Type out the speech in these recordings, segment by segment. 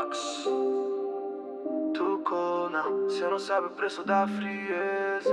Max, Tucona, cê não sabe o preço da frieza.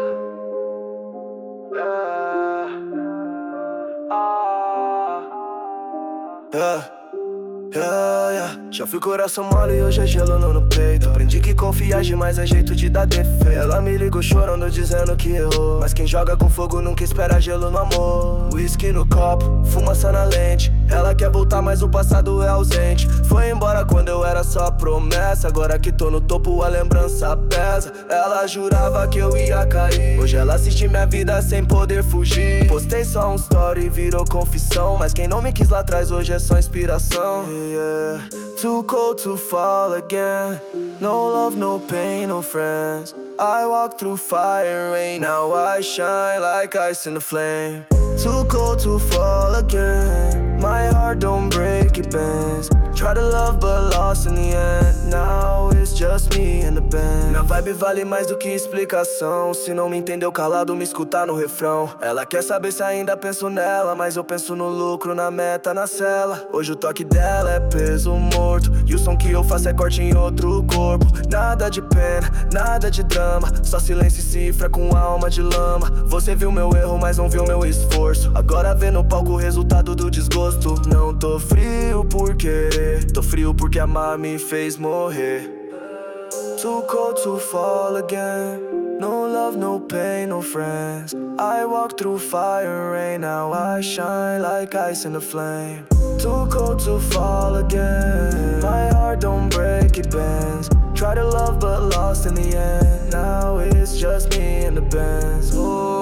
Já fui coração mole e hoje é gelo no peito. Aprendi que confiar demais é jeito de dar defeito. Ela me ligou chorando dizendo que errou, mas quem joga com fogo nunca espera gelo no amor. Whisky no copo, fumaça na lente. Ela quer voltar mas o passado é ausente. Foi embora quando eu era só promessa. Agora que tô no topo a lembrança pesa. Ela jurava que eu ia cair. Hoje ela assiste minha vida sem poder fugir. Postei só um story e virou confissão, mas quem não me quis lá atrás hoje é só inspiração. Too cold to fall again. No love, no pain, no friends. I walk through fire and rain. Now I shine like ice in the flame. Too cold to fall again. My heart don't break, it bends. Try to love but lost in the end. Now it's just me and the band. Minha vibe vale mais do que explicação. Se não me entendeu calado, me escutar no refrão. Ela quer saber se ainda penso nela, mas eu penso no lucro, na meta, na cela. Hoje o toque dela é peso morto, e o som que eu faço é corte em outro corpo. Nada de pena, nada de drama, só silêncio e cifra com alma de lama. Você viu meu erro, mas não viu meu esforço. Agora vê no palco o resultado do desgosto. Não tô frio por querer, tô frio porque amar me fez morrer. Too cold to fall again. No love, no pain, no friends. I walk through fire and rain. Now I shine like ice in the flame. Too cold to fall again. My heart don't break, it bends. Try to love but lost in the end. Now it's just me and the bands.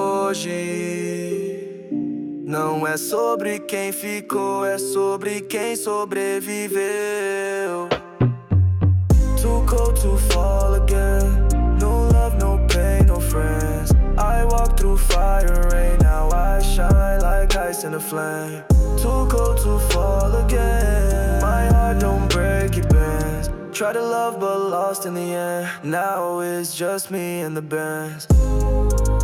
Hoje não é sobre quem ficou, é sobre quem sobreviveu. Too cold to fall again. No love, no pain, no friends. I walk through fire and rain. Now I shine like ice in the flame. Too cold to fall again. My heart don't break, it bends. Try to love but lost in the end. Now it's just me and the bands.